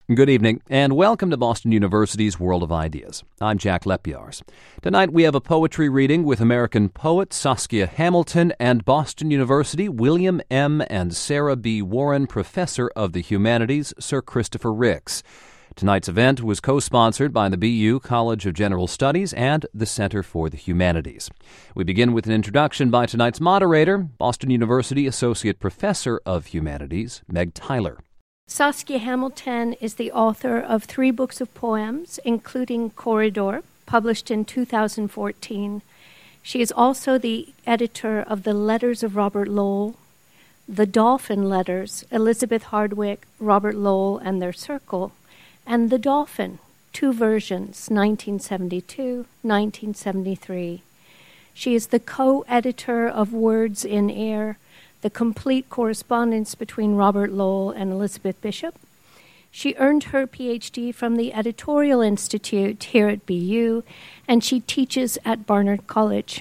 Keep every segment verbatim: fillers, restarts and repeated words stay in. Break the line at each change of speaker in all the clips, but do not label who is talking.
Good evening, and welcome to Boston University's World of Ideas. I'm Jack Lepjars. Tonight we have a poetry reading with American poet Saskia Hamilton and Boston University William M. and Sarah B. Warren Professor of the Humanities, Sir Christopher Ricks. Tonight's event was co-sponsored by the B U College of General Studies and the Center for the Humanities. We begin with an introduction by tonight's moderator, Boston University Associate Professor of Humanities, Meg Tyler.
Saskia Hamilton is the author of three books of poems, including Corridor, published in two thousand fourteen. She is also the editor of the Letters of Robert Lowell, the Dolphin Letters, Elizabeth Hardwick, Robert Lowell, and Their Circle, and The Dolphin, two versions, nineteen seventy-two, nineteen seventy-three. She is the co-editor of Words in Air, the complete correspondence between Robert Lowell and Elizabeth Bishop. She earned her P H D from the Editorial Institute here at B U, and she teaches at Barnard College.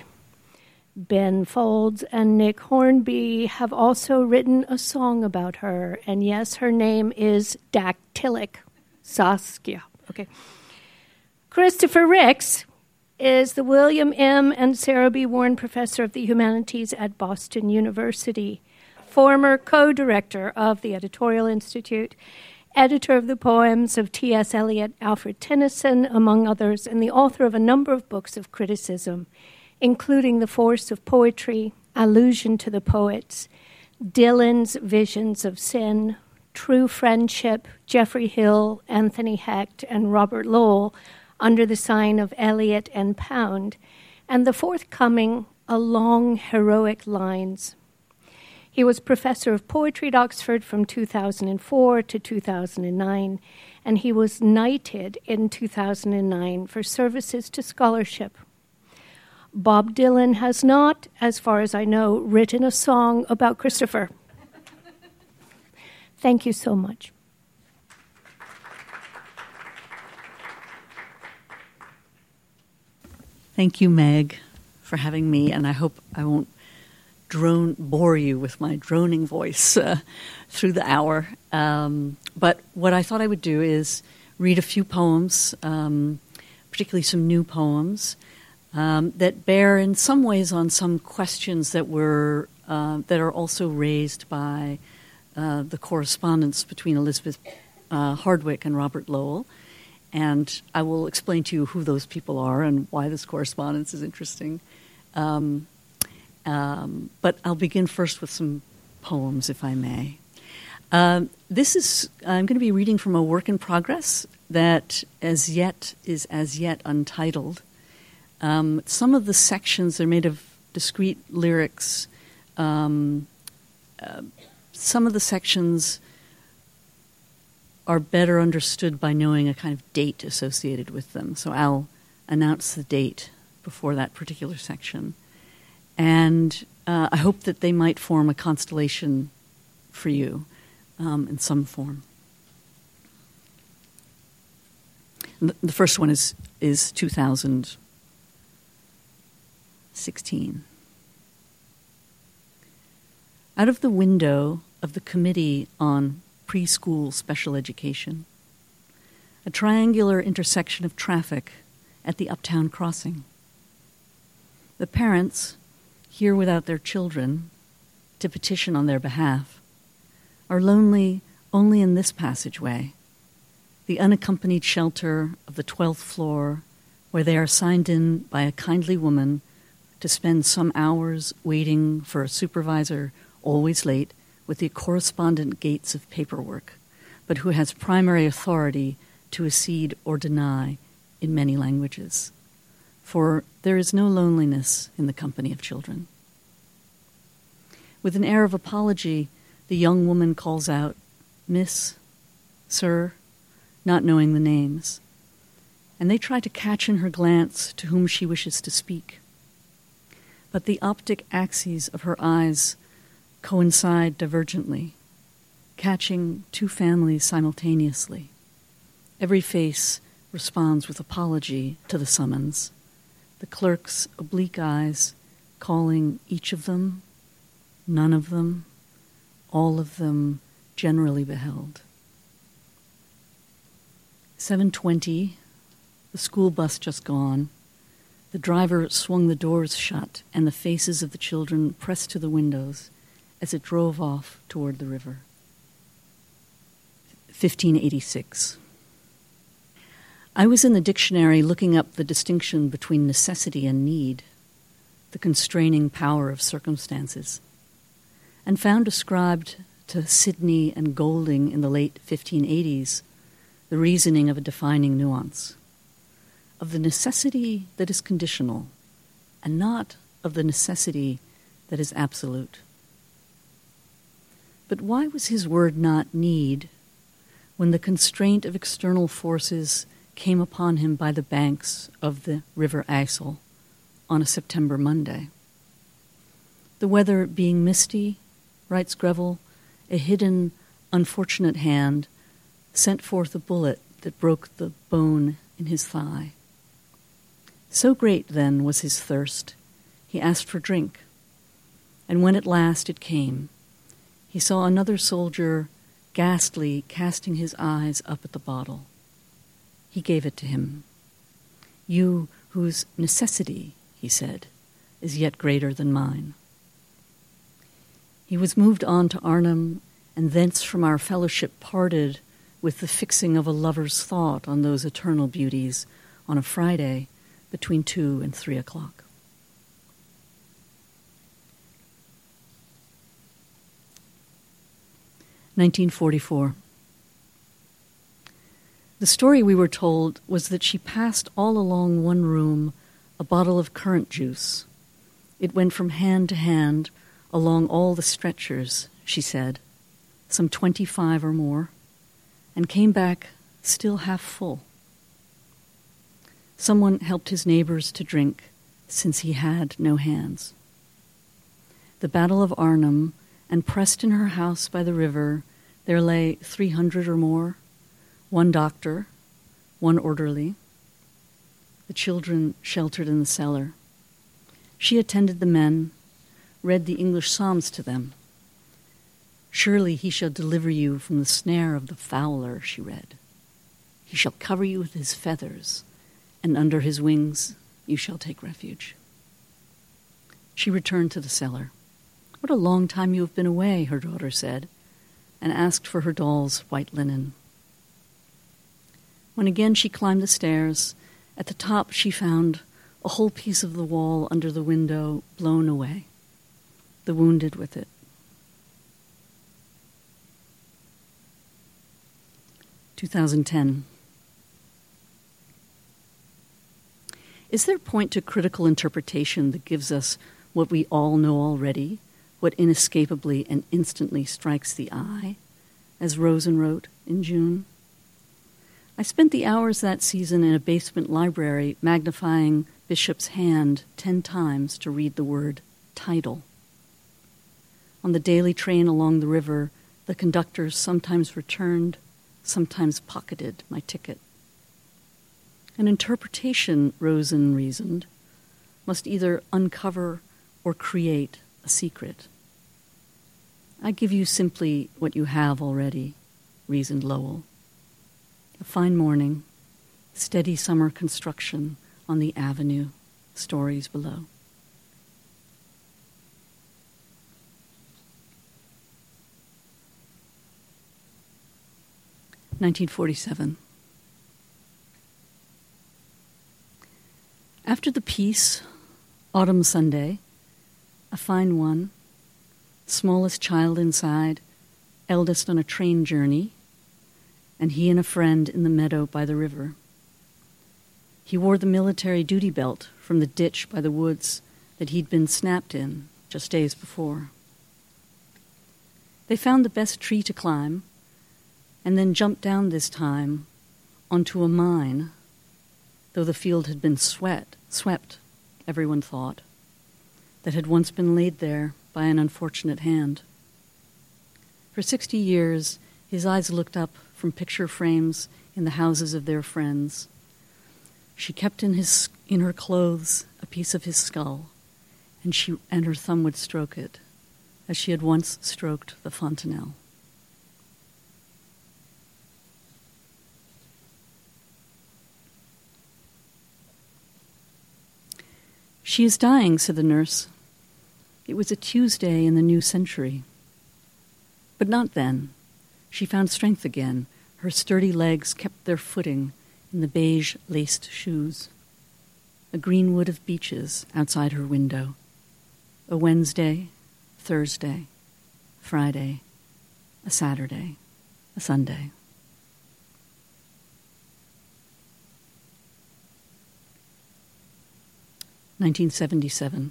Ben Folds and Nick Hornby have also written a song about her, and yes, her name is Dactylic Saskia. Okay. Christopher Ricks is the William M. and Sarah B. Warren Professor of the Humanities at Boston University, former co-director of the Editorial Institute, editor of the poems of T S. Eliot, Alfred Tennyson, among others, and the author of a number of books of criticism, including The Force of Poetry, Allusion to the Poets, Dylan's Visions of Sin, True Friendship, Geoffrey Hill, Anthony Hecht, and Robert Lowell, Under the Sign of Eliot and Pound, and the forthcoming A Long Heroic Lines. He was professor of poetry at Oxford from two thousand four to two thousand nine, and he was knighted in two thousand nine for services to scholarship. Bob Dylan has not, as far as I know, written a song about Christopher. Thank you so much.
Thank you, Meg, for having me, and I hope I won't drone bore you with my droning voice uh, through the hour. Um, but what I thought I would do is read a few poems, um, particularly some new poems, um, that bear in some ways on some questions that were uh, that are also raised by uh, the correspondence between Elizabeth uh, Hardwick and Robert Lowell. And I will explain to you who those people are and why this correspondence is interesting. Um, um, but I'll begin first with some poems, if I may. Um, this is, I'm going to be reading from a work in progress that as yet is as yet untitled. Um, some of the sections are made of discrete lyrics. Um, uh, some of the sections are better understood by knowing a kind of date associated with them. So I'll announce the date before that particular section. And uh, I hope that they might form a constellation for you um, in some form. The, the first one is, is two thousand sixteen. Out of the window of the Committee on Preschool Special Education, a triangular intersection of traffic at the Uptown Crossing. The parents, here without their children, to petition on their behalf, are lonely only in this passageway, the unaccompanied shelter of the twelfth floor, where they are signed in by a kindly woman to spend some hours waiting for a supervisor, always late, with the correspondent gates of paperwork, but who has primary authority to accede or deny in many languages. For there is no loneliness in the company of children. With an air of apology, the young woman calls out, "Miss, sir," not knowing the names, and they try to catch in her glance to whom she wishes to speak. But the optic axes of her eyes coincide divergently, catching two families simultaneously. Every face responds with apology to the summons, the clerk's oblique eyes calling each of them, none of them, all of them generally beheld. seven twenty, the school bus just gone. The driver swung the doors shut, and the faces of the children pressed to the windows as it drove off toward the river. fifteen eighty-six. I was in the dictionary looking up the distinction between necessity and need, the constraining power of circumstances, and found ascribed to Sidney and Golding in the late fifteen eighties the reasoning of a defining nuance, of the necessity that is conditional, and not of the necessity that is absolute. But why was his word not need when the constraint of external forces came upon him by the banks of the River IJssel on a September Monday? The weather being misty, writes Greville, a hidden, unfortunate hand sent forth a bullet that broke the bone in his thigh. So great, then, was his thirst, he asked for drink, and when at last it came, he saw another soldier ghastly casting his eyes up at the bottle. He gave it to him. "You whose necessity," he said, "is yet greater than mine." He was moved on to Arnhem, and thence from our fellowship parted with the fixing of a lover's thought on those eternal beauties on a Friday between two and three o'clock. nineteen forty-four. The story we were told was that she passed all along one room a bottle of currant juice. It went from hand to hand along all the stretchers, she said, some twenty-five or more, and came back still half full. Someone helped his neighbors to drink, since he had no hands. The Battle of Arnhem, and pressed in her house by the river, there lay three hundred or more, one doctor, one orderly, the children sheltered in the cellar. She attended the men, read the English Psalms to them. "Surely he shall deliver you from the snare of the fowler," she read. "He shall cover you with his feathers, and under his wings you shall take refuge." She returned to the cellar. "What a long time you have been away," her daughter said, and asked for her doll's white linen. When again she climbed the stairs, at the top she found a whole piece of the wall under the window blown away, the wounded with it. twenty ten. Is there point to critical interpretation that gives us what we all know already, what inescapably and instantly strikes the eye, as Rosen wrote in June? I spent the hours that season in a basement library magnifying Bishop's hand ten times to read the word title. On the daily train along the river, the conductor sometimes returned, sometimes pocketed my ticket. An interpretation, Rosen reasoned, must either uncover or create a secret. I give you simply what you have already, reasoned Lowell. A fine morning, steady summer construction on the avenue, stories below. nineteen forty-seven. After the peace, autumn Sunday, a fine one, smallest child inside, eldest on a train journey, and he and a friend in the meadow by the river. He wore the military duty belt from the ditch by the woods that he'd been snapped in just days before. They found the best tree to climb, and then jumped down this time onto a mine, though the field had been sweat, swept, everyone thought, that had once been laid there by an unfortunate hand. For sixty years, his eyes looked up from picture frames in the houses of their friends. She kept in his in her clothes a piece of his skull, and she and her thumb would stroke it, as she had once stroked the fontanelle. "She is dying," said the nurse. It was a Tuesday in the new century. But not then. She found strength again. Her sturdy legs kept their footing in the beige laced shoes. A green wood of beeches outside her window. A Wednesday, Thursday, Friday, a Saturday, a Sunday. nineteen seventy-seven.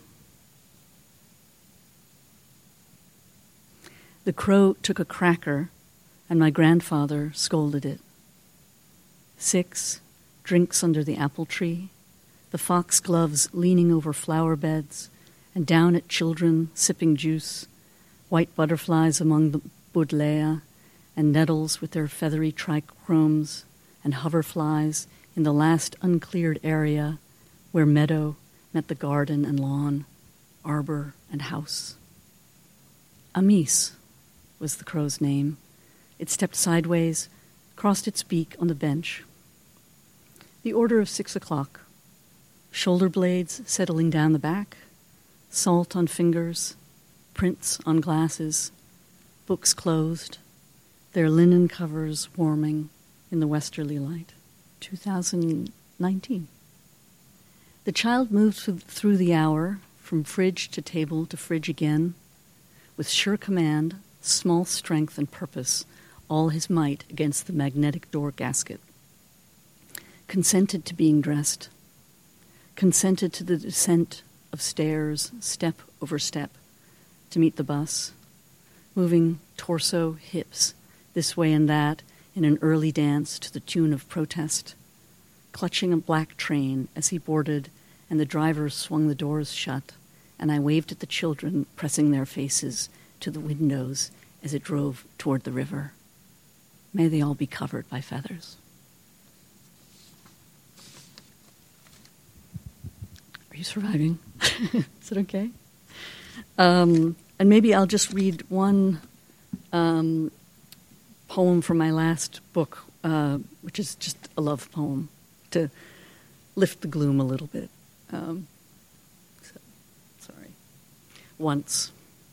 The crow took a cracker, and my grandfather scolded it. Six, drinks under the apple tree, the foxgloves leaning over flower beds, and down at children sipping juice, white butterflies among the buddleia, and nettles with their feathery trichromes, and hoverflies in the last uncleared area where meadow met the garden and lawn, arbor and house. Amis was the crow's name. It stepped sideways, crossed its beak on the bench. The order of six o'clock. Shoulder blades settling down the back, salt on fingers, prints on glasses, books closed, their linen covers warming in the westerly light. two thousand nineteen. The child moved through the hour, from fridge to table to fridge again, with sure command, small strength and purpose, all his might against the magnetic door gasket. Consented to being dressed, consented to the descent of stairs, step over step, to meet the bus, moving torso, hips, this way and that, in an early dance to the tune of protest, clutching a black train as he boarded, and the driver swung the doors shut, and I waved at the children, pressing their faces to the windows as it drove toward the river. May they all be covered by feathers. Are you surviving? Is it okay? Um, and maybe I'll just read one um, poem from my last book, uh, which is just a love poem, to lift the gloom a little bit. Um, so, sorry. Once.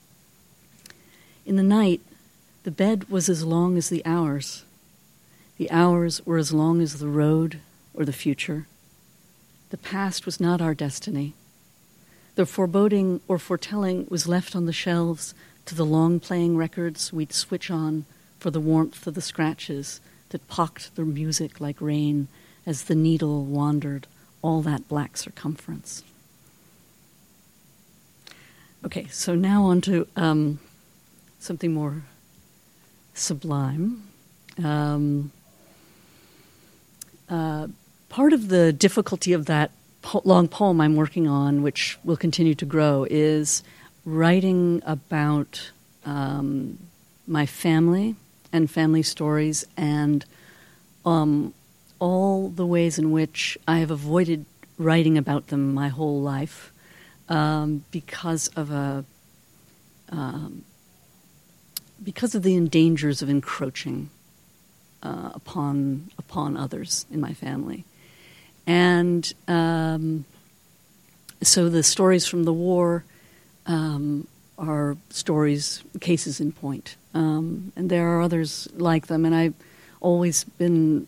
In the night, the bed was as long as the hours. The hours were as long as the road or the future. The past was not our destiny. The foreboding or foretelling was left on the shelves to the long-playing records we'd switch on for the warmth of the scratches that pocked the music like rain as the needle wandered all that black circumference. Okay, so now on to um, something more sublime. Um, uh, part of the difficulty of that po- long poem I'm working on, which will continue to grow, is writing about um, my family and family stories and um, all the ways in which I have avoided writing about them my whole life um, because of a um, because of the dangers of encroaching uh, upon upon others in my family, and um, so the stories from the war um, are stories, cases in point, um, and there are others like them, and I've always been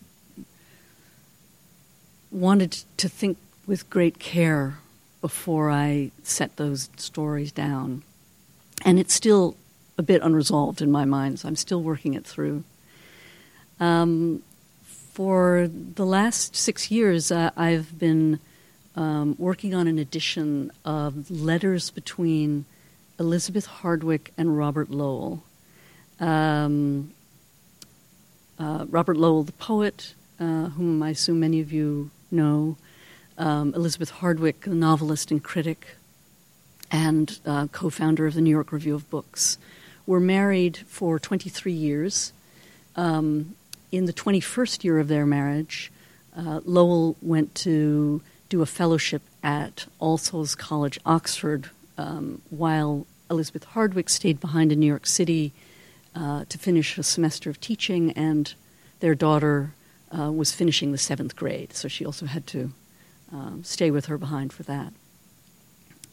wanted to think with great care before I set those stories down. And it's still a bit unresolved in my mind, so I'm still working it through. Um, for the last six years, uh, I've been um, working on an edition of letters between Elizabeth Hardwick and Robert Lowell. Um, uh, Robert Lowell, the poet, uh, whom I assume many of you know, um, Elizabeth Hardwick, the novelist and critic, and uh, co-founder of the New York Review of Books, were married for twenty-three years. Um, in the twenty-first year of their marriage, uh, Lowell went to do a fellowship at All Souls College, Oxford, um, while Elizabeth Hardwick stayed behind in New York City uh, to finish a semester of teaching, and their daughter uh, was finishing the seventh grade, so she also had to um, stay with her behind for that.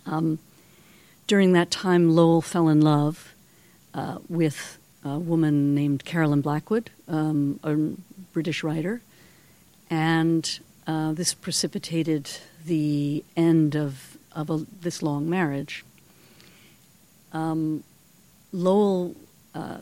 Um, during that time, Lowell fell in love uh, with a woman named Carolyn Blackwood, um, a British writer, and uh, this precipitated the end of, of a, this long marriage. Um, Lowell uh,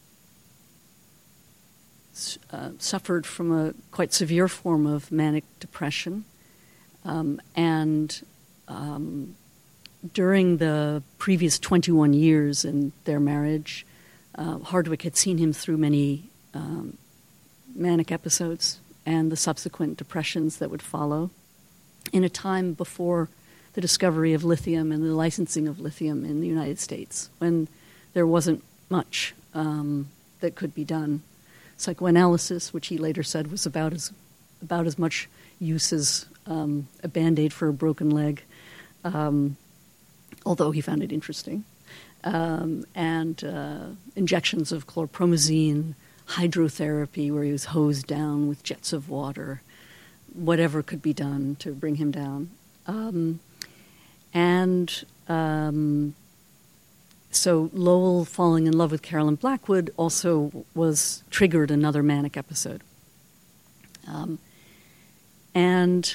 s- uh, suffered from a quite severe form of manic depression, um, and um, during the previous twenty-one years in their marriage, uh, Hardwick had seen him through many um, manic episodes and the subsequent depressions that would follow in a time before the discovery of lithium and the licensing of lithium in the United States, when there wasn't much um, that could be done. Psychoanalysis, which he later said was about as about as much use as um, a Band-Aid for a broken leg, um, although he found it interesting, um, and uh, injections of chlorpromazine, hydrotherapy, where he was hosed down with jets of water, whatever could be done to bring him down. Um, and um, so Lowell falling in love with Carolyn Blackwood also was triggered another manic episode. Um, and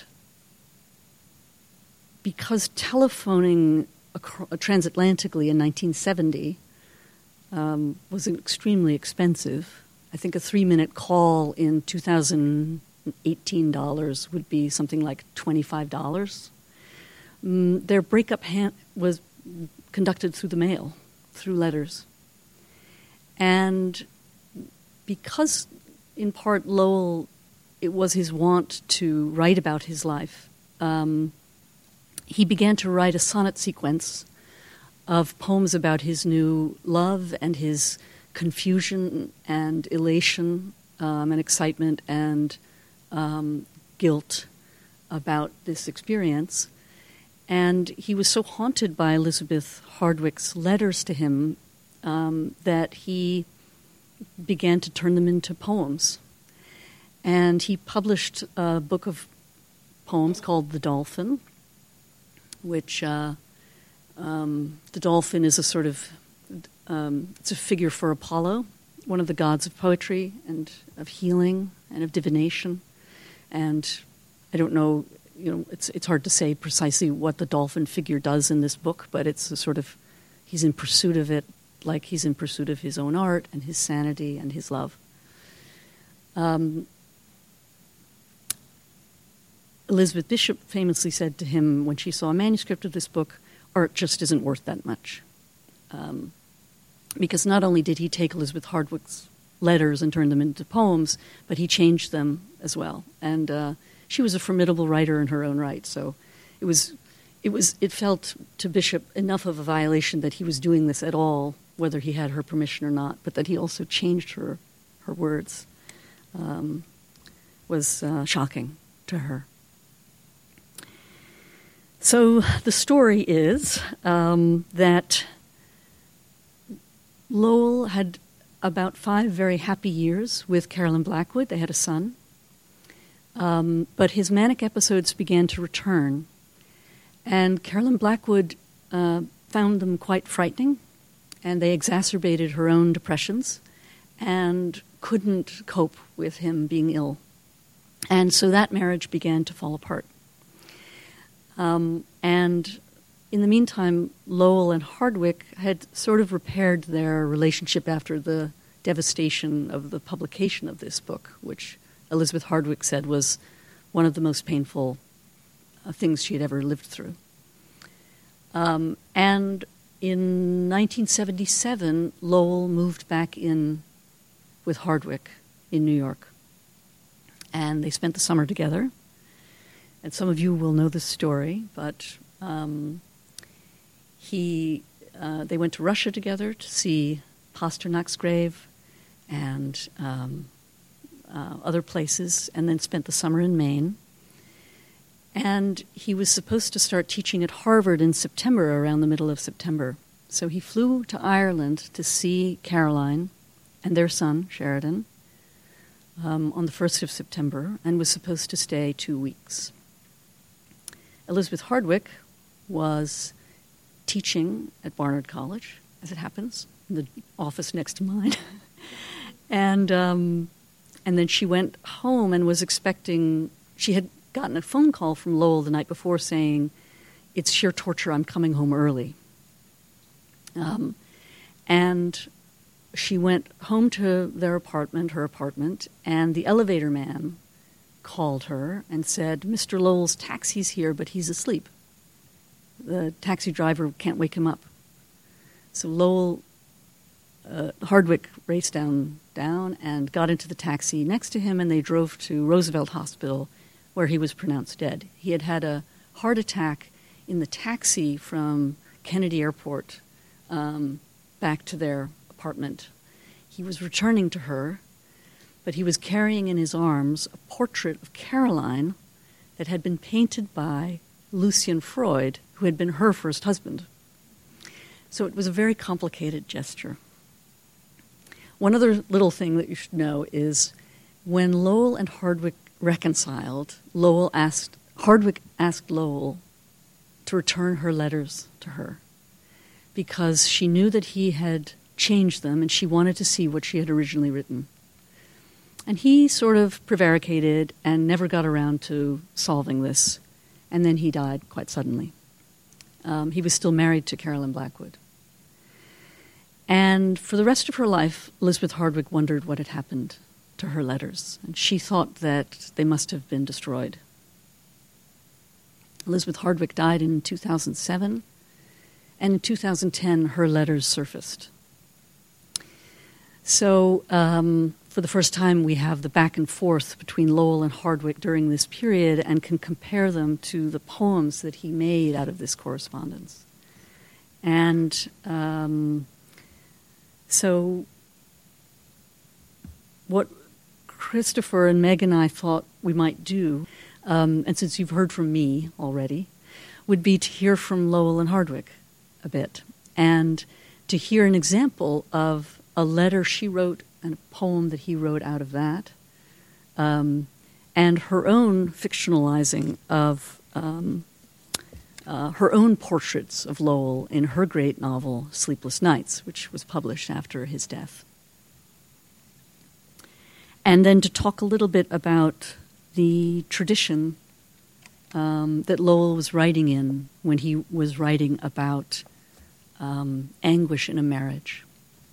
because telephoning acro- transatlantically in nineteen seventy um, was extremely expensive, I think a three-minute call in two thousand eighteen dollars would be something like twenty-five dollars. Um, their breakup ha- was conducted through the mail, through letters. And because, in part, Lowell, it was his wont to write about his life, um, he began to write a sonnet sequence of poems about his new love and his confusion and elation um, and excitement and um, guilt about this experience. And he was so haunted by Elizabeth Hardwick's letters to him um, that he began to turn them into poems. And he published a book of poems called The Dolphin, which uh, um, the dolphin is a sort of, um, it's a figure for Apollo, one of the gods of poetry and of healing and of divination. And I don't know, you know, it's it's hard to say precisely what the dolphin figure does in this book, but it's a sort of, he's in pursuit of it, like he's in pursuit of his own art and his sanity and his love. Um, Elizabeth Bishop famously said to him when she saw a manuscript of this book, art just isn't worth that much. Um, because not only did he take Elizabeth Hardwick's letters and turn them into poems, but he changed them as well. And uh, she was a formidable writer in her own right, so it was, it was, it felt to Bishop enough of a violation that he was doing this at all, whether he had her permission or not, but that he also changed her, her words, um, was uh, shocking to her. So the story is um, that Lowell had about five very happy years with Carolyn Blackwood. They had a son. Um, but his manic episodes began to return. And Carolyn Blackwood uh, found them quite frightening, and they exacerbated her own depressions and couldn't cope with him being ill. And so that marriage began to fall apart. Um, and in the meantime, Lowell and Hardwick had sort of repaired their relationship after the devastation of the publication of this book, which Elizabeth Hardwick said was one of the most painful uh, things she had ever lived through. Um, and in nineteen seventy-seven, Lowell moved back in with Hardwick in New York. And they spent the summer together. And some of you will know this story, but um, he, uh, they went to Russia together to see Pasternak's grave and um, uh, other places, and then spent the summer in Maine. And he was supposed to start teaching at Harvard in September, around the middle of September. So he flew to Ireland to see Caroline and their son, Sheridan, um, on the first of September, and was supposed to stay two weeks. Elizabeth Hardwick was teaching at Barnard College, as it happens, in the office next to mine. and um, and then she went home and was expecting, she had gotten a phone call from Lowell the night before saying, "It's sheer torture, I'm coming home early." Um, and she went home to their apartment, her apartment, and the elevator man called her and said, "Mister Lowell's taxi's here, but he's asleep. The taxi driver can't wake him up." So Lowell, uh, Hardwick raced down, down and got into the taxi next to him, and they drove to Roosevelt Hospital, where he was pronounced dead. He had had a heart attack in the taxi from Kennedy Airport um, back to their apartment. He was returning to her, but he was carrying in his arms a portrait of Caroline that had been painted by Lucian Freud, who had been her first husband. So it was a very complicated gesture. One other little thing that you should know is when Lowell and Hardwick reconciled, Lowell asked, Hardwick asked Lowell to return her letters to her because she knew that he had changed them and she wanted to see what she had originally written. And he sort of prevaricated and never got around to solving this. And then he died quite suddenly. Um, he was still married to Carolyn Blackwood. And for the rest of her life, Elizabeth Hardwick wondered what had happened to her letters. And she thought that they must have been destroyed. Elizabeth Hardwick died in two thousand seven. And in two thousand ten, her letters surfaced. So um, for the first time, we have the back and forth between Lowell and Hardwick during this period and can compare them to the poems that he made out of this correspondence. And um, so what Christopher and Meg and I thought we might do, um, and since you've heard from me already, would be to hear from Lowell and Hardwick a bit and to hear an example of a letter she wrote and a poem that he wrote out of that, um, and her own fictionalizing of um, uh, her own portraits of Lowell in her great novel, Sleepless Nights, which was published after his death. And then to talk a little bit about the tradition um, that Lowell was writing in when he was writing about um, anguish in a marriage.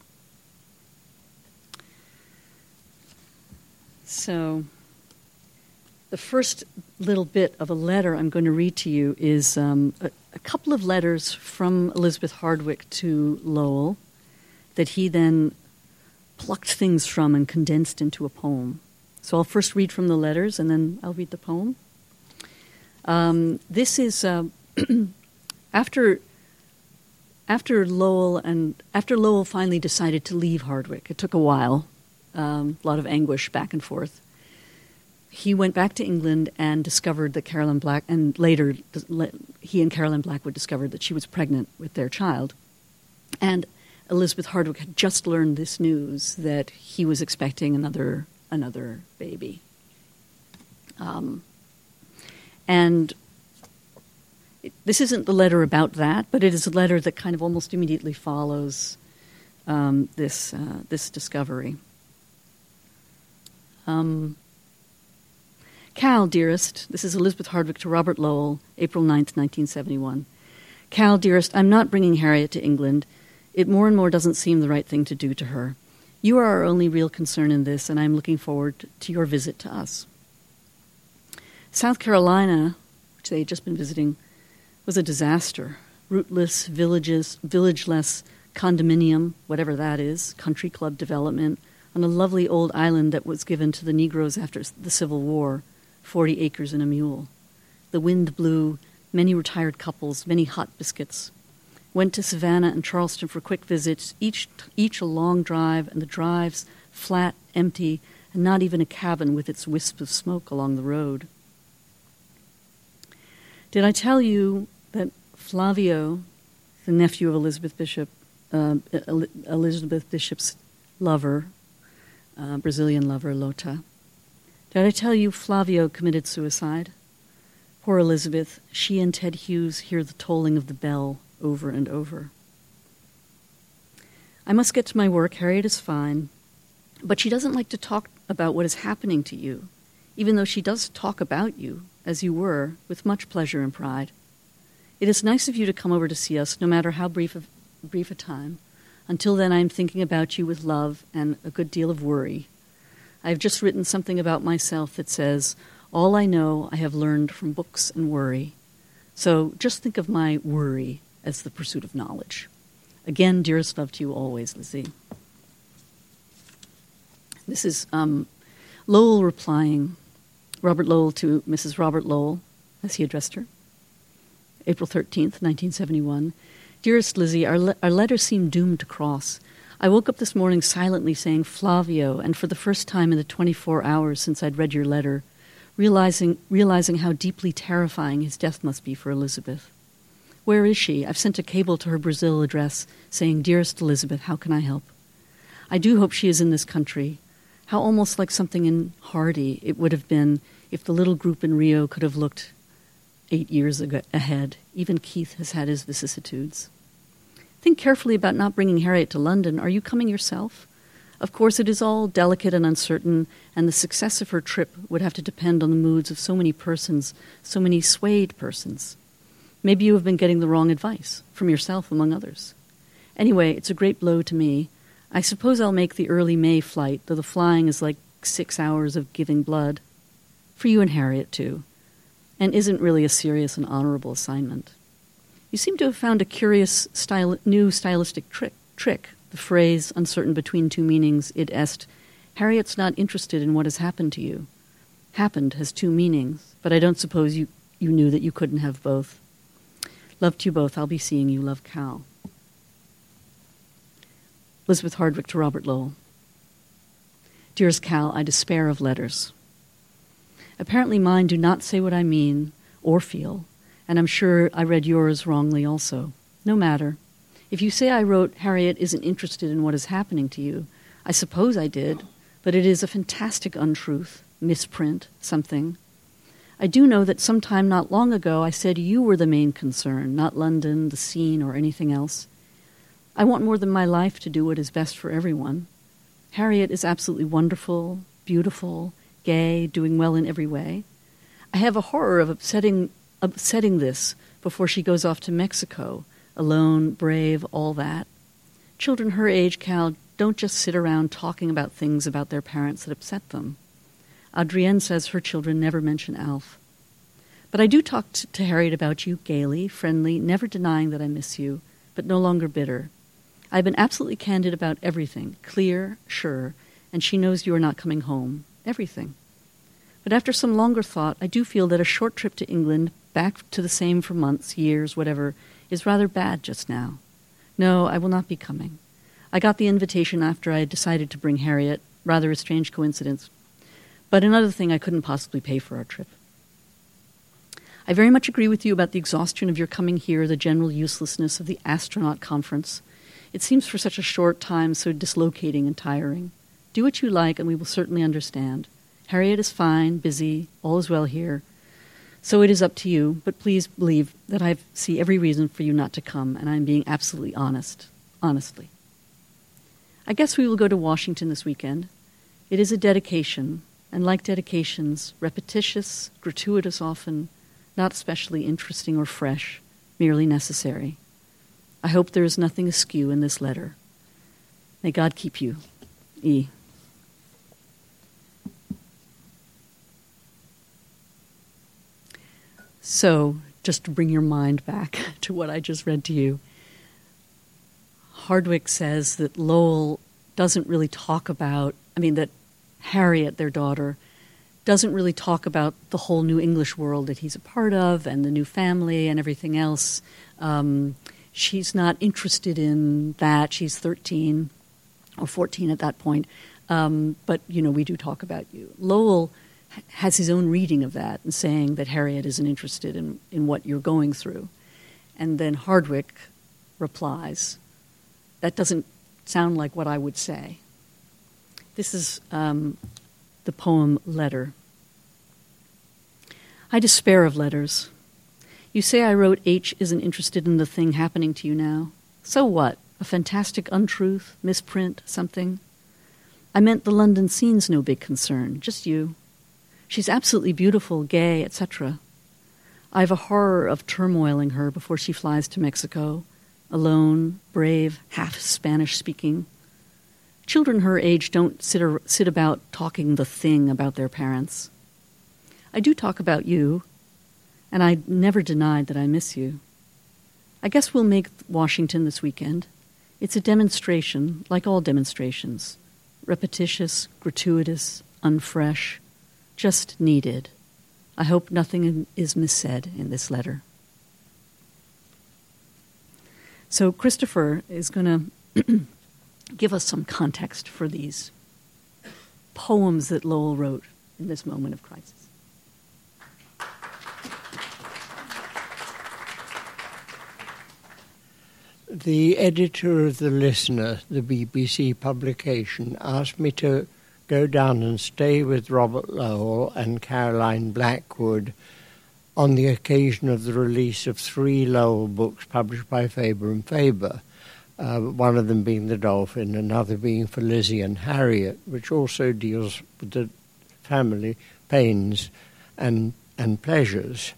So the first little bit of a letter I'm going to read to you is um, a, a couple of letters from Elizabeth Hardwick to Lowell that he then plucked things from and condensed into a poem. So I'll first read from the letters and then I'll read the poem. Um, this is uh, after after Lowell and after Lowell finally decided to leave Hardwick. It took a while. Um, a lot of anguish back and forth. He went back to England and discovered that Carolyn Black, and later he and Carolyn Blackwood discovered that she was pregnant with their child. And Elizabeth Hardwick had just learned this news that he was expecting another another baby. Um, and it, this isn't the letter about that, but it is a letter that kind of almost immediately follows um, this uh, this discovery. Um, Cal, dearest, this is Elizabeth Hardwick to Robert Lowell, April ninth, nineteen seventy-one. Cal, dearest, I'm not bringing Harriet to England. It more and more doesn't seem the right thing to do to her. You are our only real concern in this, and I'm looking forward to your visit to us. South Carolina, which they had just been visiting, was a disaster. Rootless, villages, villageless, condominium, whatever that is, country club development, on a lovely old island that was given to the Negroes after the Civil War, forty acres and a mule. The wind blew, many retired couples, many hot biscuits. Went to Savannah and Charleston for quick visits, each each a long drive, and the drives flat, empty, and not even a cabin with its wisp of smoke along the road. Did I tell you that Flavio, the nephew of Elizabeth Bishop, uh, Elizabeth Bishop's lover, Uh, Brazilian lover, Lota. Did I tell you Flavio committed suicide? Poor Elizabeth, she and Ted Hughes hear the tolling of the bell over and over. I must get to my work. Harriet is fine, but she doesn't like to talk about what is happening to you, even though she does talk about you, as you were, with much pleasure and pride. It is nice of you to come over to see us, no matter how brief a, brief a time. Until then, I am thinking about you with love and a good deal of worry. I have just written something about myself that says, all I know I have learned from books and worry. So just think of my worry as the pursuit of knowledge. Again, dearest love to you always, Lizzie. This is um, Lowell replying, Robert Lowell to Missus Robert Lowell, as he addressed her. April thirteenth, nineteen seventy-one. Dearest Lizzie, our, le- our letter seemed doomed to cross. I woke up this morning silently saying Flavio, and for the first time in the twenty-four hours since I'd read your letter, realizing realizing how deeply terrifying his death must be for Elizabeth. Where is she? I've sent a cable to her Brazil address saying, Dearest Elizabeth, how can I help? I do hope she is in this country. How almost like something in Hardy it would have been if the little group in Rio could have looked eight years ago, ahead. Even Keith has had his vicissitudes. Think carefully about not bringing Harriet to London. Are you coming yourself? Of course, it is all delicate and uncertain, and the success of her trip would have to depend on the moods of so many persons, so many swayed persons. Maybe you have been getting the wrong advice, from yourself among others. Anyway, it's a great blow to me. I suppose I'll make the early May flight, though the flying is like six hours of giving blood. For you and Harriet, too. And isn't really a serious and honorable assignment. You seem to have found a curious style, new stylistic trick, trick, the phrase, uncertain between two meanings, id est, Harriet's not interested in what has happened to you. Happened has two meanings, but I don't suppose you, you knew that you couldn't have both. Love to you both. I'll be seeing you. Love, Cal. Elizabeth Hardwick to Robert Lowell. Dearest Cal, I despair of letters. Apparently mine do not say what I mean or feel, and I'm sure I read yours wrongly also. No matter. If you say I wrote, Harriet isn't interested in what is happening to you, I suppose I did, but it is a fantastic untruth, misprint, something. I do know that sometime not long ago I said you were the main concern, not London, the scene, or anything else. I want more than my life to do what is best for everyone. Harriet is absolutely wonderful, beautiful, gay, doing well in every way. I have a horror of upsetting, upsetting this before she goes off to Mexico, alone, brave, all that. Children her age, Cal, don't just sit around talking about things about their parents that upset them. Adrienne says her children never mention Alf. But I do talk t- to Harriet about you, gaily, friendly, never denying that I miss you, but no longer bitter. I've been absolutely candid about everything, clear, sure, and she knows you are not coming home. Everything. But after some longer thought, I do feel that a short trip to England, back to the same for months, years, whatever, is rather bad just now. No, I will not be coming. I got the invitation after I had decided to bring Harriet, rather a strange coincidence. But another thing I couldn't possibly pay for our trip. I very much agree with you about the exhaustion of your coming here, the general uselessness of the astronaut conference. It seems for such a short time so dislocating and tiring. Do what you like, and we will certainly understand. Harriet is fine, busy, all is well here. So it is up to you, but please believe that I see every reason for you not to come, and I am being absolutely honest, honestly. I guess we will go to Washington this weekend. It is a dedication, and like dedications, repetitious, gratuitous often, not especially interesting or fresh, merely necessary. I hope there is nothing askew in this letter. May God keep you. E. So, just to bring your mind back to what I just read to you, Hardwick says that Lowell doesn't really talk about, I mean, that Harriet, their daughter, doesn't really talk about the whole New English world that he's a part of and the new family and everything else. Um, she's not interested in that. She's thirteen or fourteen at that point. Um, but, you know, we do talk about you. Lowell has his own reading of that and saying that Harriet isn't interested in, in what you're going through. And then Hardwick replies, that doesn't sound like what I would say. This is um, the poem Letter. I despair of letters. You say I wrote H isn't interested in the thing happening to you now. So what? A fantastic untruth, misprint, something? I meant the London scene's no big concern, just you. She's absolutely beautiful, gay, et cetera. I have a horror of turmoiling her before she flies to Mexico, alone, brave, half Spanish-speaking. Children her age don't sit, ar- sit about talking the thing about their parents. I do talk about you, and I never denied that I miss you. I guess we'll make Washington this weekend. It's a demonstration, like all demonstrations. Repetitious, gratuitous, unfresh, just needed. I hope nothing is missaid in this letter. So Christopher is going to give us some context for these poems that Lowell wrote in this moment of crisis.
The editor of The Listener, the B B C publication, asked me to go down and stay with Robert Lowell and Caroline Blackwood on the occasion of the release of three Lowell books published by Faber and Faber, uh, one of them being The Dolphin, another being For Lizzie and Harriet, which also deals with the family pains and, and pleasures.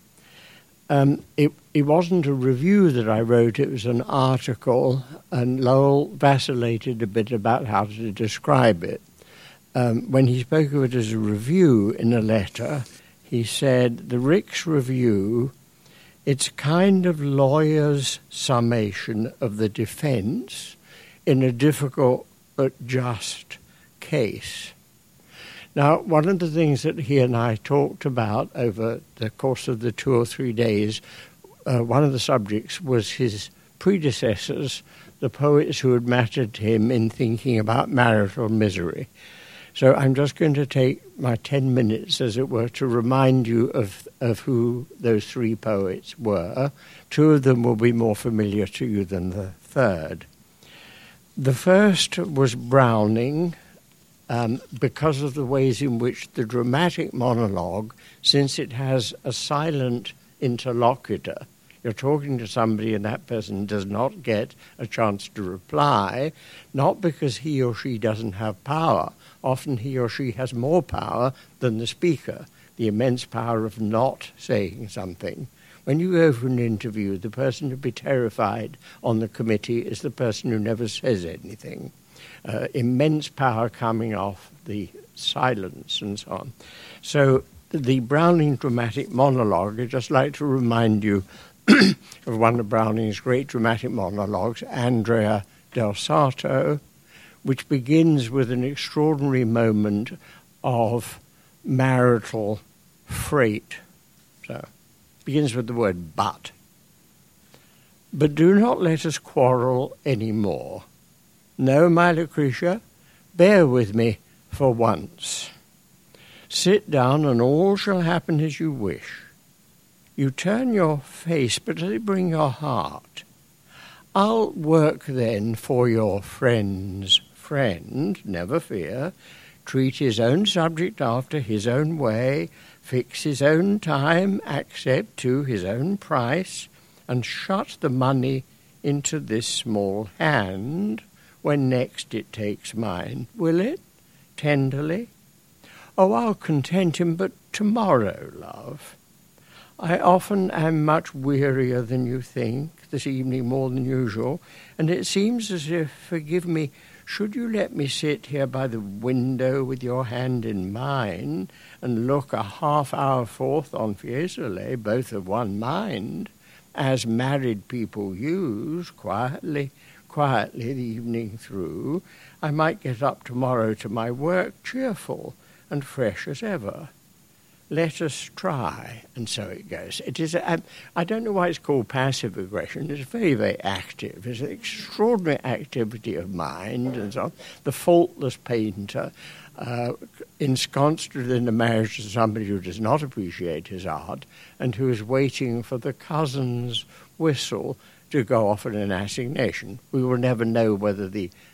Um, it, it wasn't a review that I wrote, it was an article, and Lowell vacillated a bit about how to describe it. Um, when he spoke of it as a review in a letter, he said, the Ricks Review, it's kind of lawyer's summation of the defense in a difficult but just case. Now, one of the things that he and I talked about over the course of the two or three days, uh, one of the subjects was his predecessors, the poets who had mattered to him in thinking about marital misery. So I'm just going to take my ten minutes, as it were, to remind you of, of who those three poets were. Two of them will be more familiar to you than the third. The first was Browning, Um, because of the ways in which the dramatic monologue, since it has a silent interlocutor, you're talking to somebody and that person does not get a chance to reply, not because he or she doesn't have power. Often he or she has more power than the speaker, the immense power of not saying something. When you go for an interview, the person to be terrified on the committee is the person who never says anything. Uh, immense power coming off the silence and so on. So the Browning dramatic monologue, I'd just like to remind you of one of Browning's great dramatic monologues, Andrea del Sarto, which begins with an extraordinary moment of marital freight. So begins with the word but. But do not let us quarrel any more. No, my Lucretia, bear with me for once. Sit down and all shall happen as you wish. You turn your face, but does it bring your heart? I'll work then for your friend's friend, never fear, treat his own subject after his own way, fix his own time, accept to his own price, and shut the money into this small hand when next it takes mine. Will it? Tenderly? Oh, I'll content him, but tomorrow, love. I often am much wearier than you think, this evening more than usual, and it seems as if, forgive me, should you let me sit here by the window with your hand in mine and look a half hour forth on Fiesole, both of one mind, as married people use, quietly, quietly the evening through, I might get up tomorrow to my work cheerful and fresh as ever. Let us try, and so it goes. It is. A, I don't know why it's called passive aggression. It's very, very active. It's an extraordinary activity of mind and so on. The faultless painter, uh, ensconced within a marriage to somebody who does not appreciate his art and who is waiting for the cousin's whistle to go off at an assignation. We will never know whether the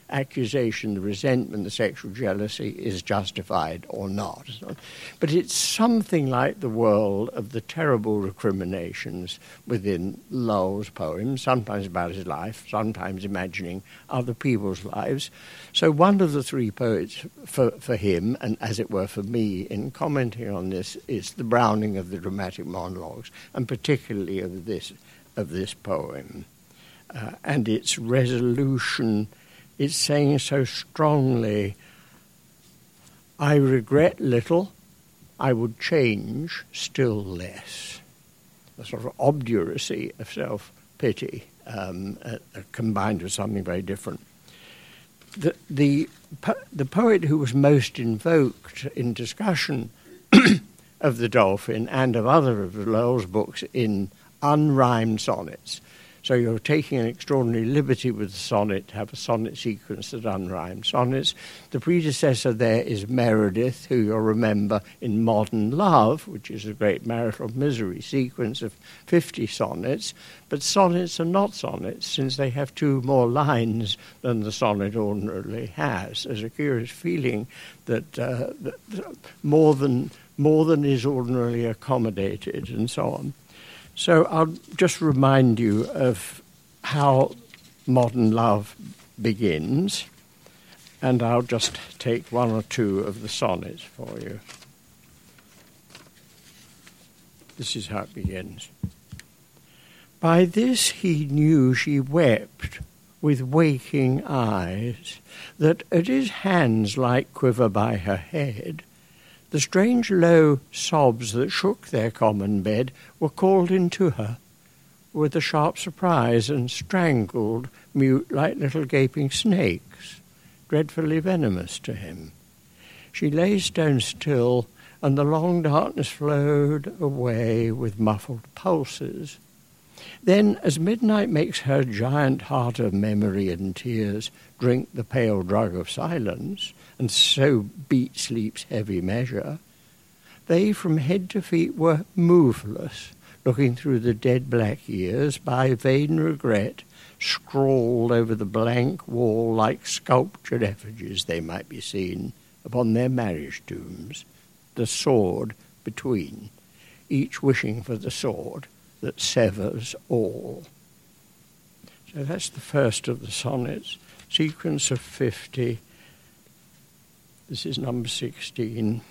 accusation, the resentment, the sexual jealousy is justified or not. But it's something like the world of the terrible recriminations within Lowell's poems, sometimes about his life, sometimes imagining other people's lives. So one of the three poets for, for him, and as it were for me, in commenting on this, is the Browning of the dramatic monologues, and particularly of this, of this poem. Uh, and its resolution, it's saying so strongly, I regret little, I would change still less. A sort of obduracy of self-pity um, uh, uh, combined with something very different. The, the, po- the poet who was most invoked in discussion of the Dolphin and of other of Lowell's books in unrhymed sonnets. So you're taking an extraordinary liberty with the sonnet to have a sonnet sequence that unrhymed sonnets. The predecessor there is Meredith, who you'll remember in Modern Love, which is a great marital misery sequence of fifty sonnets. But sonnets are not sonnets, since they have two more lines than the sonnet ordinarily has. There's a curious feeling that, uh, that more than more than is ordinarily accommodated, and so on. So I'll just remind you of how Modern Love begins, and I'll just take one or two of the sonnets for you. This is how it begins. By this he knew she wept with waking eyes, that at his hands like quiver by her head, the strange low sobs that shook their common bed were called into her with a sharp surprise, and strangled, mute like little gaping snakes, dreadfully venomous to him. She lay stone still, and the long darkness flowed away with muffled pulses. Then, as midnight makes her giant heart of memory and tears drink the pale drug of silence, and so beat sleep's heavy measure, they from head to feet were moveless, looking through the dead black years, by vain regret scrawled over the blank wall like sculptured effigies they might be seen upon their marriage tombs, the sword between, each wishing for the sword that severs all. So that's the first of the sonnets, sequence of fifty. This is number sixteen.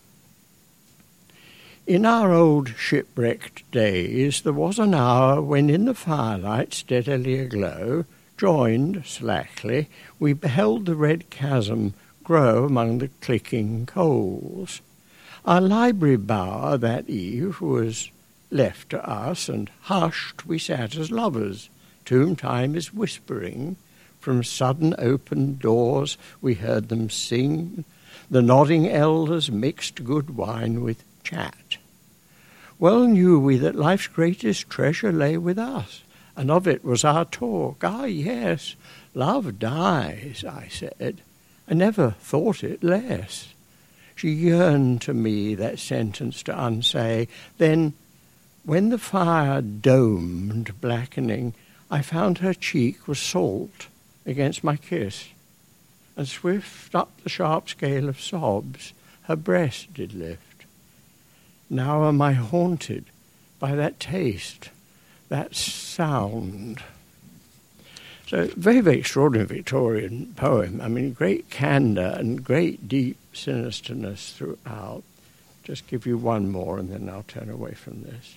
In our old shipwrecked days there was an hour when in the firelight steadily aglow, joined slackly, we beheld the red chasm grow among the clicking coals. Our library bower that eve was left to us, and hushed we sat as lovers, to whom time is whispering. From sudden opened doors we heard them sing. The nodding elders mixed good wine with chat. Well knew we that life's greatest treasure lay with us, and of it was our talk. Ah, yes, love dies, I said. I never thought it less. She yearned to me that sentence to unsay. Then, when the fire domed, blackening, I found her cheek was salt against my kiss, and swift up the sharp scale of sobs her breast did lift. Now am I haunted by that taste, that sound. So very, very extraordinary Victorian poem. I mean, great candour and great deep sinisterness throughout. Just give you one more and then I'll turn away from this.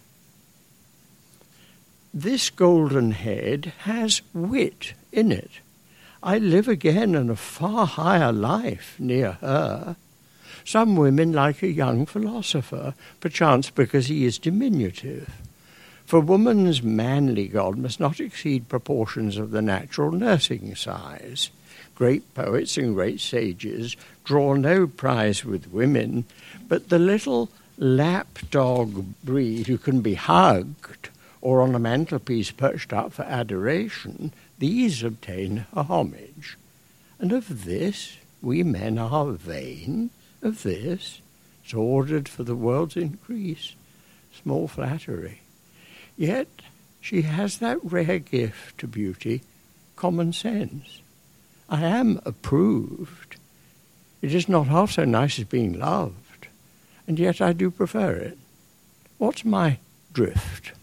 This golden head has wit in it. I live again in a far higher life near her. Some women like a young philosopher, perchance because he is diminutive. For woman's manly god must not exceed proportions of the natural nursing size. Great poets and great sages draw no prize with women, but the little lapdog breed who can be hugged or on a mantelpiece perched up for adoration, these obtain a homage. And of this we men are vain, of this it's ordered for the world's increase, small flattery. Yet she has that rare gift to beauty, common sense. I am approved. It is not half so nice as being loved, and yet I do prefer it. What's my drift?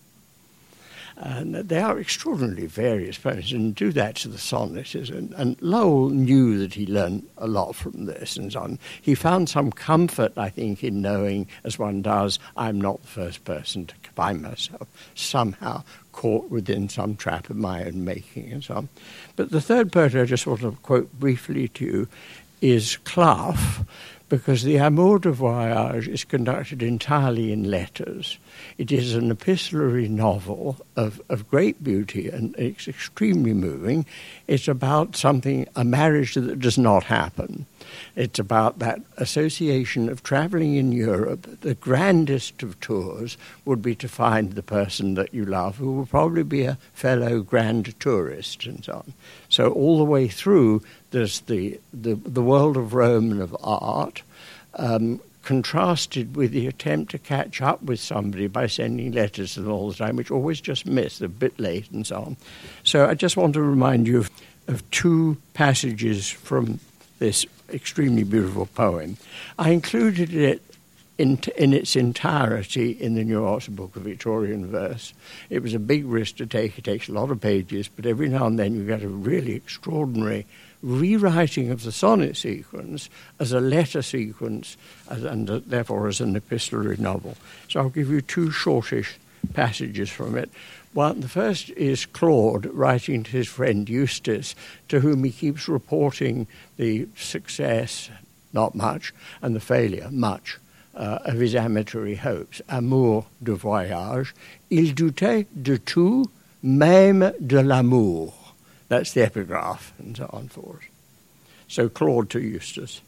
And they are extraordinarily various poems, and do that to the sonnets. And, and Lowell knew that he learned a lot from this and so on. He found some comfort, I think, in knowing, as one does, I'm not the first person to find myself somehow caught within some trap of my own making and so on. But the third poet I just want to quote briefly to you is Clough, because the Amour de Voyage is conducted entirely in letters. It is an epistolary novel of, of great beauty, and it's extremely moving. It's about something, a marriage that does not happen. It's about that association of travelling in Europe. The grandest of tours would be to find the person that you love, who will probably be a fellow grand tourist and so on. So all the way through, there's the, the, the world of Rome and of art, um, contrasted with the attempt to catch up with somebody by sending letters to them all the time, which always just miss, a bit late and so on. So I just want to remind you of, of two passages from this extremely beautiful poem. I included it in, in its entirety in the New Oxford Book of Victorian Verse. It was a big risk to take. It takes a lot of pages, but every now and then you get a really extraordinary rewriting of the sonnet sequence as a letter sequence, as, and uh, therefore as an epistolary novel. So I'll give you two shortish passages from it. One, the first is Claude writing to his friend Eustace, to whom he keeps reporting the success, not much, and the failure, much, uh, of his amatory hopes. Amour de voyage, il doutait de tout, même de l'amour. That's the epigraph, and so on for us. So Claude to Eustace.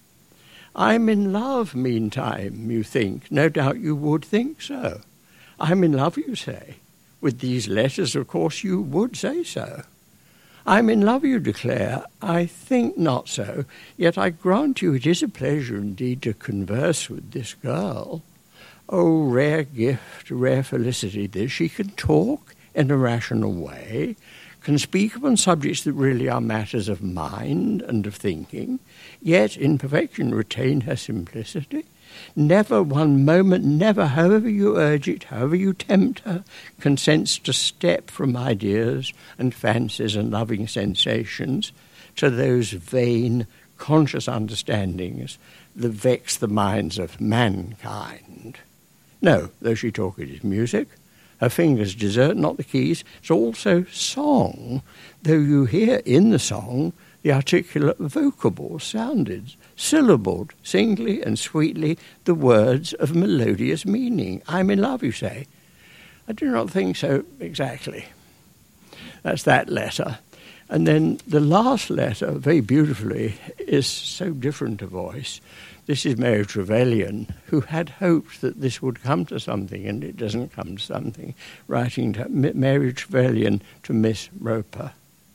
I'm in love, meantime, you think. No doubt you would think so. I'm in love, you say. With these letters, of course, you would say so. I'm in love, you declare. I think not so. Yet I grant you it is a pleasure indeed to converse with this girl. Oh, rare gift, rare felicity this. She can talk in a rational way, can speak upon subjects that really are matters of mind and of thinking, yet in perfection retain her simplicity. Never one moment, never, however you urge it, however you tempt her, consents to step from ideas and fancies and loving sensations to those vain, conscious understandings that vex the minds of mankind. No, though she talk it is music, her fingers desert not the keys. It's also song, though you hear in the song the articulate vocable sounded, syllabled, singly and sweetly, the words of melodious meaning. I'm in love, you say. I do not think so exactly. That's that letter. And then the last letter, very beautifully, is so different a voice. This is Mary Trevelyan, who had hoped that this would come to something, and it doesn't come to something, writing to Mary Trevelyan to Miss Roper,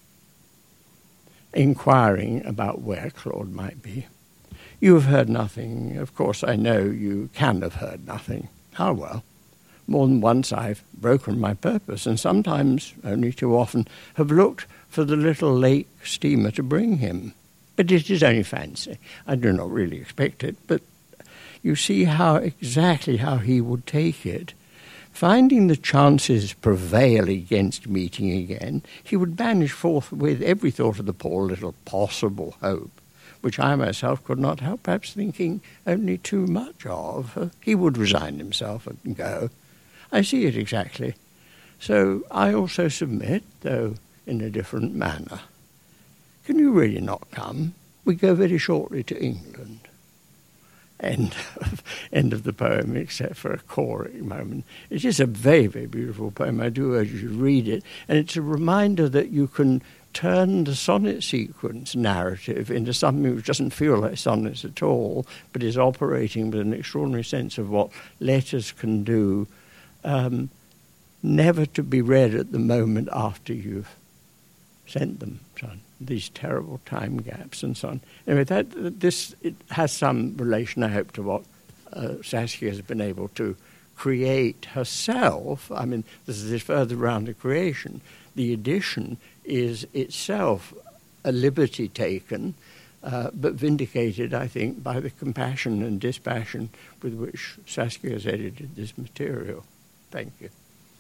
inquiring about where Claude might be. You have heard nothing. Of course, I know you can have heard nothing. Ah, well, more than once I've broken my purpose, and sometimes, only too often, have looked for the little lake steamer to bring him. But it is only fancy. I do not really expect it, but you see how exactly how he would take it. Finding the chances prevail against meeting again, he would banish forthwith every thought of the poor little possible hope, which I myself could not help perhaps thinking only too much of. He would resign himself and go. I see it exactly. So I also submit, though in a different manner. Can you really not come? We go very shortly to England. End of, end of the poem, except for a choring moment. It is a very, very beautiful poem. I do urge you to read it. And it's a reminder that you can turn the sonnet sequence narrative into something which doesn't feel like sonnets at all, but is operating with an extraordinary sense of what letters can do, um, never to be read at the moment after you've sent them, son. These terrible time gaps and so on. Anyway, that this it has some relation, I hope, to what uh, Saskia has been able to create herself. I mean, this is further round the creation. The edition is itself a liberty taken, uh, but vindicated, I think, by the compassion and dispassion with which Saskia has edited this material. Thank you.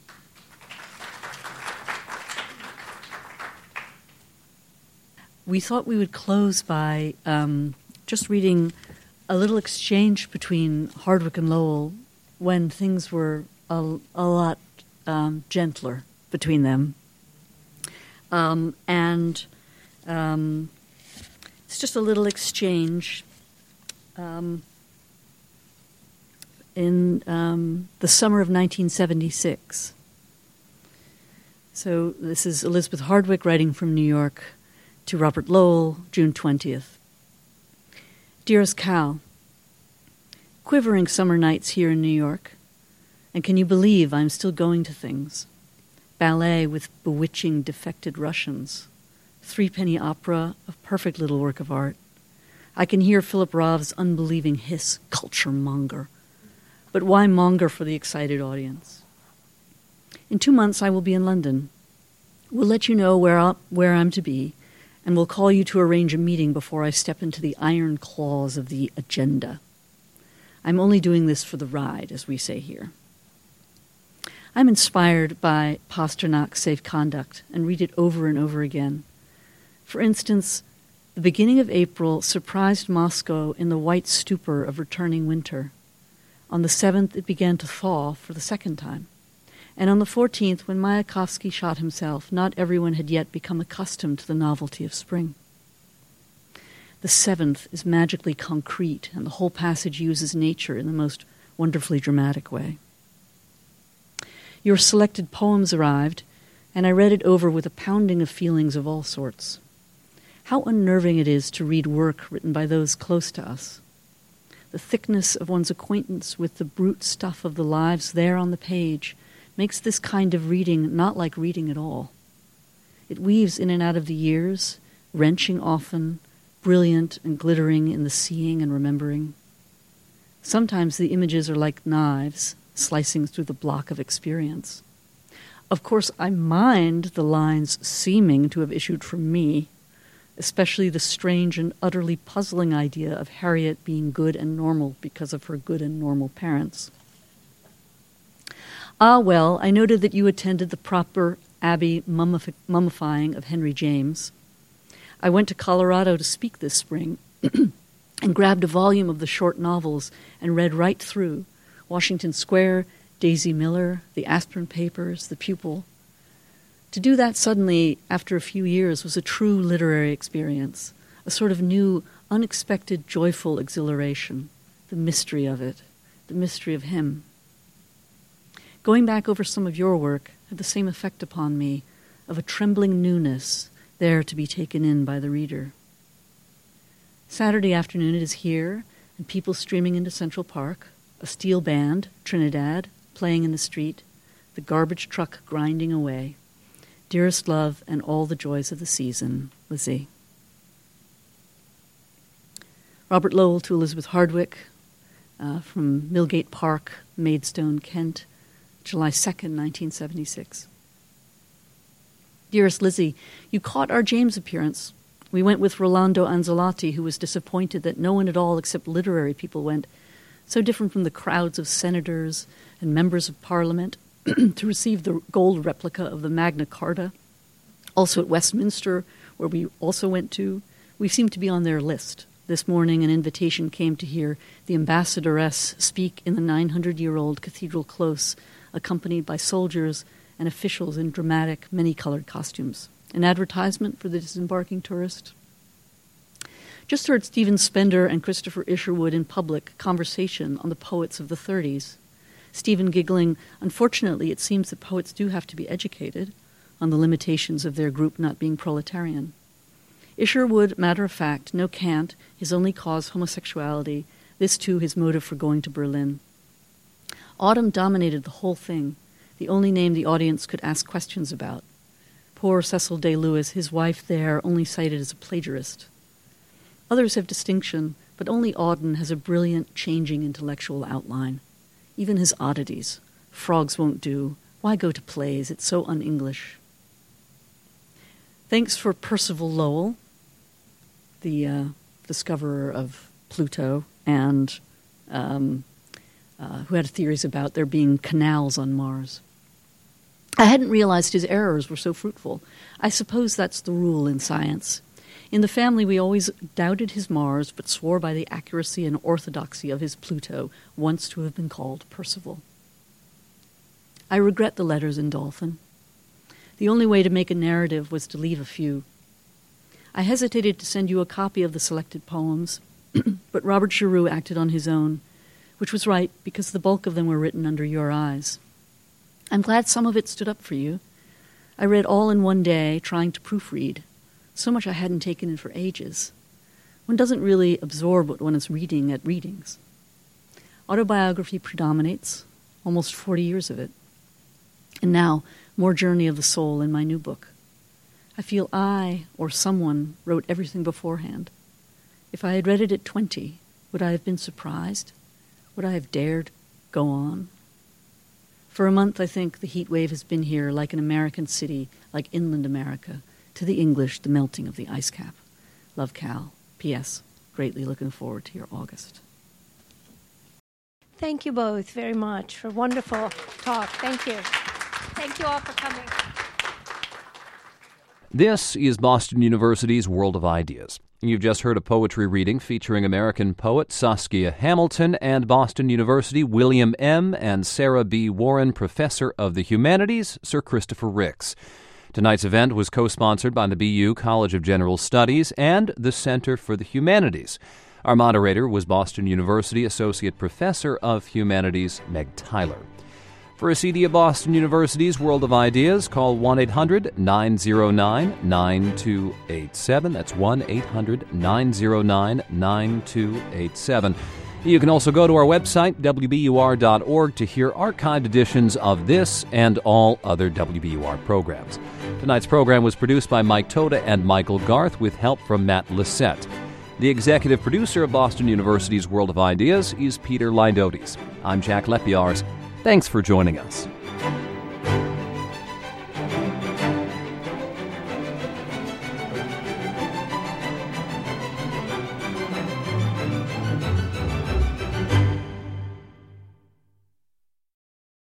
We thought we would close by um, just reading a little exchange between Hardwick and Lowell when things were a, a lot um, gentler between them. Um, and um, it's just a little exchange um, in um, the summer of nineteen seventy-six. So this is Elizabeth Hardwick writing from New York to Robert Lowell, June twentieth. Dearest Cal, quivering summer nights here in New York, and can you believe I'm still going to things? Ballet with bewitching defected Russians, three-penny opera, a perfect little work of art. I can hear Philip Roth's unbelieving hiss, culture monger. But why monger for the excited audience? In two months I will be in London. We'll let you know where, I'll, where I'm to be, and we'll call you to arrange a meeting before I step into the iron claws of the agenda. I'm only doing this for the ride, as we say here. I'm inspired by Pasternak's Safe Conduct and read it over and over again. For instance, the beginning of April surprised Moscow in the white stupor of returning winter. On the seventh, it began to thaw for the second time. And on the fourteenth, when Mayakovsky shot himself, not everyone had yet become accustomed to the novelty of spring. The seventh is magically concrete, and the whole passage uses nature in the most wonderfully dramatic way. Your selected poems arrived, and I read it over with a pounding of feelings of all sorts. How unnerving it is to read work written by those close to us. The thickness of one's acquaintance with the brute stuff of the lives there on the page makes this kind of reading not like reading at all. It weaves in and out of the years, wrenching often, brilliant and glittering in the seeing and remembering. Sometimes the images are like knives, slicing through the block of experience. Of course, I mind the lines seeming to have issued from me, especially the strange and utterly puzzling idea of Harriet being good and normal because of her good and normal parents. Ah, well, I noted that you attended the proper Abbey mummif- mummifying of Henry James. I went to Colorado to speak this spring and grabbed a volume of the short novels and read right through Washington Square, Daisy Miller, The Aspirin Papers, The Pupil. To do that suddenly, after a few years, was a true literary experience, a sort of new, unexpected, joyful exhilaration, the mystery of it, the mystery of him. Going back over some of your work had the same effect upon me, of a trembling newness there to be taken in by the reader. Saturday afternoon it is here, and people streaming into Central Park, a steel band, Trinidad, playing in the street, the garbage truck grinding away. Dearest love and all the joys of the season, Lizzie. Robert Lowell to Elizabeth Hardwick, uh, from Millgate Park, Maidstone, Kent, July second, nineteen seventy-six. Dearest Lizzie, you caught our James appearance. We went with Rolando Anzalotti, who was disappointed that no one at all except literary people went, so different from the crowds of senators and members of Parliament, to receive the gold replica of the Magna Carta. Also at Westminster, where we also went to, we seemed to be on their list. This morning an invitation came to hear the ambassadoress speak in the nine hundred year old Cathedral Close, accompanied by soldiers and officials in dramatic, many-colored costumes. An advertisement for the disembarking tourist. Just heard Stephen Spender and Christopher Isherwood in public conversation on the poets of the thirties. Stephen giggling, unfortunately, it seems that poets do have to be educated on the limitations of their group not being proletarian. Isherwood, matter of fact, no cant, his only cause homosexuality, this too his motive for going to Berlin. Autumn dominated the whole thing, the only name the audience could ask questions about. Poor Cecil Day Lewis, his wife there, only cited as a plagiarist. Others have distinction, but only Auden has a brilliant, changing intellectual outline. Even his oddities. Frogs won't do. Why go to plays? It's so un-English. Thanks for Percival Lowell, the uh, discoverer of Pluto, and um, uh, who had theories about there being canals on Mars. I hadn't realized his errors were so fruitful. I suppose that's the rule in science. In the family, we always doubted his Mars, but swore by the accuracy and orthodoxy of his Pluto, once to have been called Percival. I regret the letters in Dolphin. The only way to make a narrative was to leave a few. I hesitated to send you a copy of the selected poems, but Robert Giroux acted on his own, which was right because the bulk of them were written under your eyes. I'm glad some of it stood up for you. I read all in one day, trying to proofread. So much I hadn't taken in for ages. One doesn't really absorb what one is reading at readings. Autobiography predominates, almost forty years of it. And now, more journey of the soul in my new book. I feel I, or someone, wrote everything beforehand. If I had read it at twenty, would I have been surprised? Would I have dared go on? For a month, I think, the heat wave has been here like an American city, like inland America. To the English, the melting of the ice cap. Love, Cal. P S. Greatly looking forward to your August.
Thank you both very much for a wonderful talk. Thank you. Thank you all for coming.
This is Boston University's World of Ideas. You've just heard a poetry reading featuring American poet Saskia Hamilton and Boston University William M. and Sarah B. Warren Professor of the Humanities, Sir Christopher Ricks. Tonight's event was co-sponsored by the B U College of General Studies and the Center for the Humanities. Our moderator was Boston University Associate Professor of Humanities, Meg Tyler. For a C D of Boston University's World of Ideas, call one eight hundred nine oh nine nine two eight seven. That's one eight hundred nine oh nine nine two eight seven. You can also go to our website, w b u r dot org, to hear archived editions of this and all other W B U R programs. Tonight's program was produced by Mike Toda and Michael Garth with help from Matt Lissette. The executive producer of Boston University's World of Ideas is Peter Lydotes. I'm Jack Lepiars. Thanks for joining us.